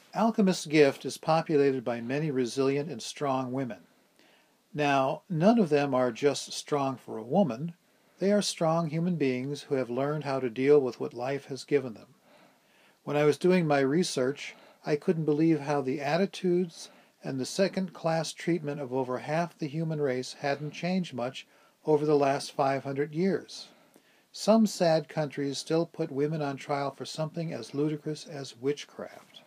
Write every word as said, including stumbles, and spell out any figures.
Alchemist's gift is populated by many resilient and strong women. Now, none of them are just strong for a woman. They are strong human beings who have learned how to deal with what life has given them. When I was doing my research, I couldn't believe how the attitudes and the second-class treatment of over half the human race hadn't changed much over the last five hundred years. Some sad countries still put women on trial for something as ludicrous as witchcraft.